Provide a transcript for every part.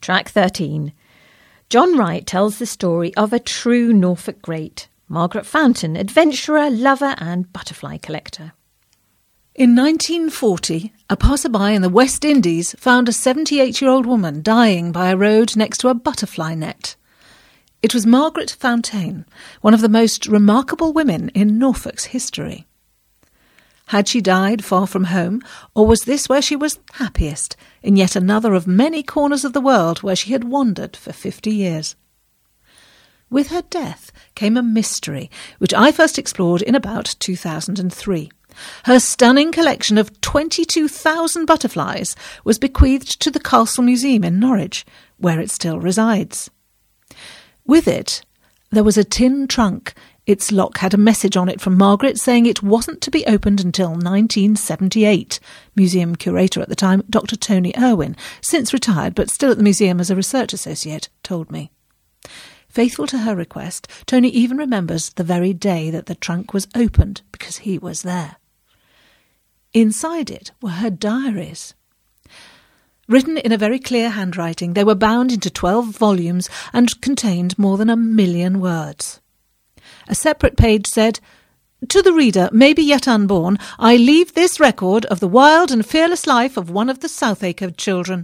Track 13. John Wright tells the story of a true Norfolk great, Margaret Fountain, adventurer, lover and butterfly collector. In 1940, a passerby in the West Indies found a 78-year-old woman dying by a road next to a butterfly net. It was Margaret Fountain, one of the most remarkable women in Norfolk's history. Had she died far from home, or was this where she was happiest, in yet another of many corners of the world where she had wandered for 50 years? With her death came a mystery, which I first explored in about 2003. Her stunning collection of 22,000 butterflies was bequeathed to the Castle Museum in Norwich, where it still resides. With it, there was a tin trunk. Its lock had a message on it from Margaret saying it wasn't to be opened until 1978. Museum curator at the time, Dr. Tony Irwin, since retired but still at the museum as a research associate, told me. Faithful to her request, Tony even remembers the very day that the trunk was opened because he was there. Inside it were her diaries. Written in a very clear handwriting, they were bound into 12 volumes and contained more than 1 million words. A separate page said, "To the reader, maybe yet unborn, I leave this record of the wild and fearless life of one of the Southacre children."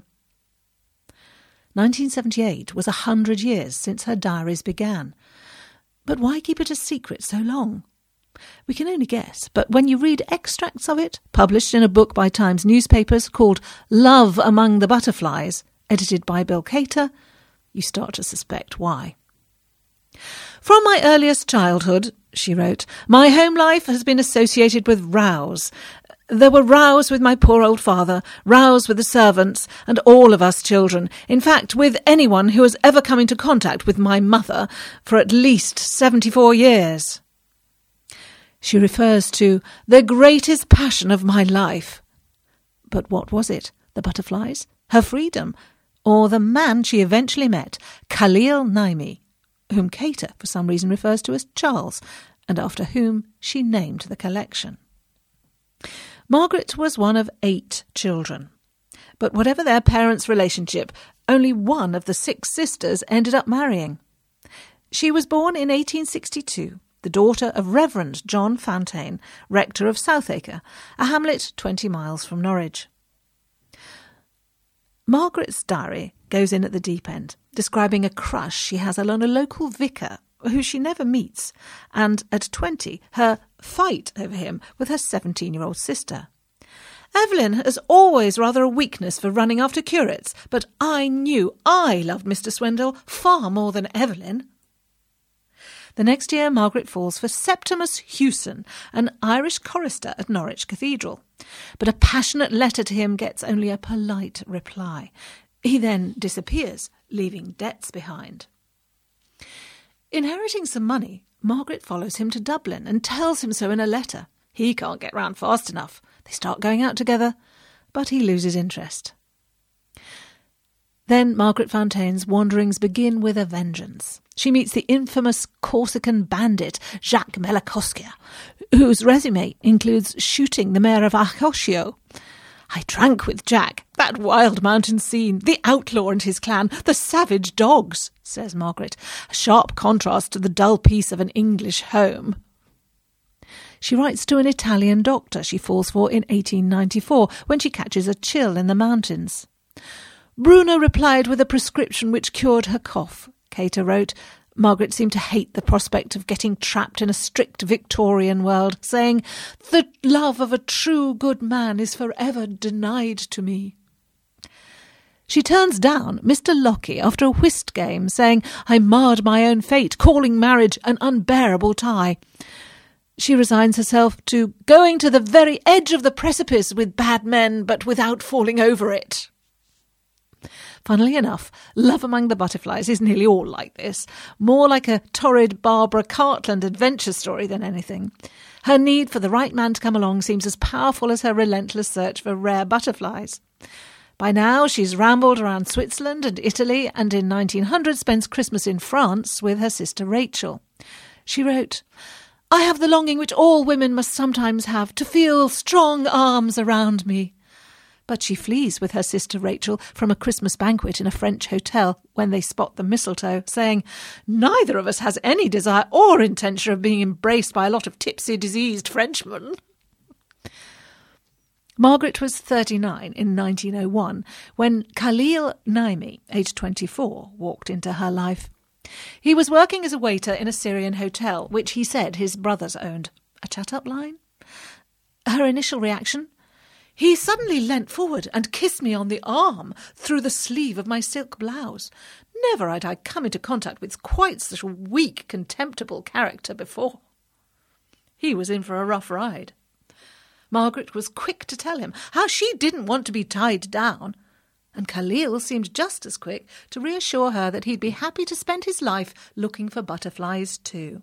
1978 was 100 years since her diaries began. But why keep it a secret so long? We can only guess, but when you read extracts of it, published in a book by Times newspapers called Love Among the Butterflies, edited by Bill Cater, you start to suspect why. "From my earliest childhood," she wrote, "my home life has been associated with rows. There were rows with my poor old father, rows with the servants, and all of us children. In fact, with anyone who has ever come into contact with my mother for at least 74 years. She refers to the greatest passion of my life. But what was it? The butterflies? Her freedom? Or the man she eventually met, Khalil Naimi, whom Cater for some reason refers to as Charles, and after whom she named the collection? Margaret was one of 8 children. But whatever their parents' relationship, only one of the 6 sisters ended up marrying. She was born in 1862, the daughter of Reverend John Fountain, rector of Southacre, a hamlet 20 miles from Norwich. Margaret's diary goes in at the deep end, describing a crush she has on a local vicar who she never meets, and at 20, her fight over him with her 17-year-old sister. "Evelyn has always rather a weakness for running after curates, but I knew I loved Mr. Swindle far more than Evelyn." The next year, Margaret falls for Septimus Hewson, an Irish chorister at Norwich Cathedral. But a passionate letter to him gets only a polite reply. He then disappears, leaving debts behind. Inheriting some money, Margaret follows him to Dublin and tells him so in a letter. He can't get round fast enough. They start going out together, but he loses interest. Then Margaret Fountain's wanderings begin with a vengeance. She meets the infamous Corsican bandit Jacques Melascoscia, whose resume includes shooting the mayor of Ajaccio. "I drank with Jack, that wild mountain scene, the outlaw and his clan, the savage dogs," says Margaret, a sharp contrast to the dull peace of an English home. She writes to an Italian doctor she falls for in 1894 when she catches a chill in the mountains. "Bruno replied with a prescription which cured her cough," Cater wrote. Margaret seemed to hate the prospect of getting trapped in a strict Victorian world, saying, "The love of a true good man is forever denied to me." She turns down Mr. Lockie after a whist game, saying, "I marred my own fate, calling marriage an unbearable tie." She resigns herself to going to the very edge of the precipice with bad men, but without falling over it. Funnily enough, Love Among the Butterflies is nearly all like this, more like a torrid Barbara Cartland adventure story than anything. Her need for the right man to come along seems as powerful as her relentless search for rare butterflies. By now, she's rambled around Switzerland and Italy, and in 1900 spends Christmas in France with her sister Rachel. She wrote, "I have the longing which all women must sometimes have, to feel strong arms around me. But she flees with her sister Rachel from a Christmas banquet in a French hotel when they spot the mistletoe, saying, "Neither of us has any desire or intention of being embraced by a lot of tipsy, diseased Frenchmen." Margaret was 39 in 1901 when Khalil Naimi, aged 24, walked into her life. He was working as a waiter in a Syrian hotel, which he said his brothers owned. A chat-up line? Her initial reaction? "He suddenly leant forward and kissed me on the arm through the sleeve of my silk blouse. Never had I come into contact with quite such a weak, contemptible character before." He was in for a rough ride. Margaret was quick to tell him how she didn't want to be tied down, and Khalil seemed just as quick to reassure her that he'd be happy to spend his life looking for butterflies too.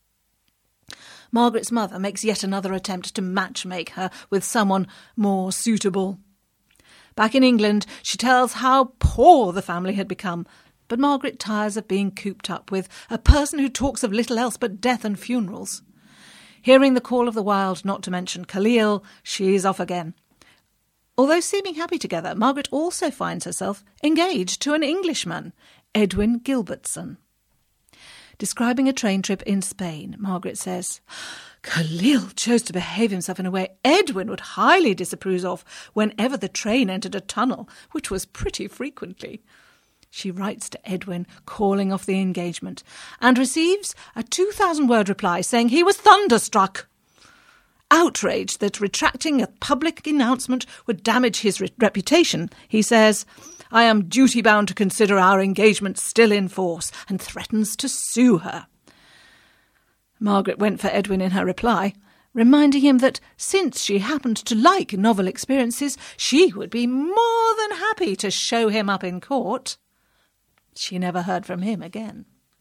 Margaret's mother makes yet another attempt to match-make her with someone more suitable. Back in England, she tells how poor the family had become, but Margaret tires of being cooped up with a person who talks of little else but death and funerals. Hearing the call of the wild, not to mention Khalil, she's off again. Although seeming happy together, Margaret also finds herself engaged to an Englishman, Edwin Gilbertson. Describing a train trip in Spain, Margaret says, "Khalil chose to behave himself in a way Edwin would highly disapprove of whenever the train entered a tunnel, which was pretty frequently." She writes to Edwin, calling off the engagement, and receives a 2,000-word reply saying he was thunderstruck. Outraged that retracting a public announcement would damage his reputation, he says, "I am duty-bound to consider our engagement still in force," and threatens to sue her. Margaret went for Edwin in her reply, reminding him that since she happened to like novel experiences, she would be more than happy to show him up in court. She never heard from him again.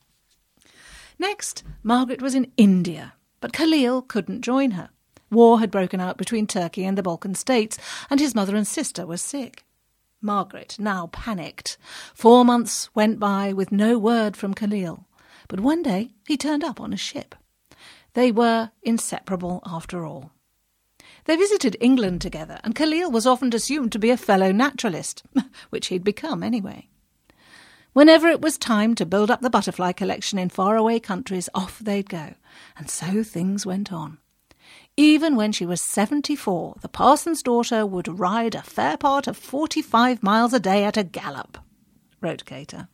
Next, Margaret was in India, but Khalil couldn't join her. War had broken out between Turkey and the Balkan states, and his mother and sister were sick. Margaret now panicked. 4 months went by with no word from Khalil, but one day he turned up on a ship. They were inseparable after all. They visited England together, and Khalil was often assumed to be a fellow naturalist, which he'd become anyway. Whenever it was time to build up the butterfly collection in faraway countries, off they'd go, and so things went on. Even when she was 74, the parson's daughter would ride a fair part of 45 miles a day at a gallop, wrote Cater.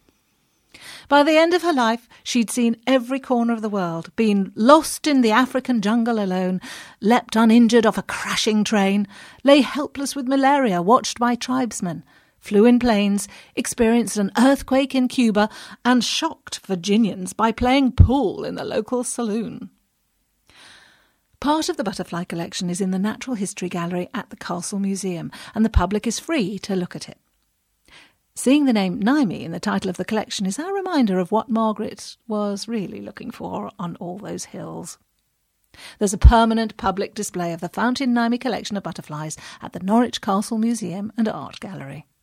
By the end of her life, she'd seen every corner of the world, been lost in the African jungle alone, leapt uninjured off a crashing train, lay helpless with malaria watched by tribesmen, flew in planes, experienced an earthquake in Cuba, and shocked Virginians by playing pool in the local saloon. Part of the butterfly collection is in the Natural History Gallery at the Castle Museum, and the public is free to look at it. Seeing the name Naimi in the title of the collection is our reminder of what Margaret was really looking for on all those hills. There's a permanent public display of the Fountain Naimi collection of butterflies at the Norwich Castle Museum and Art Gallery.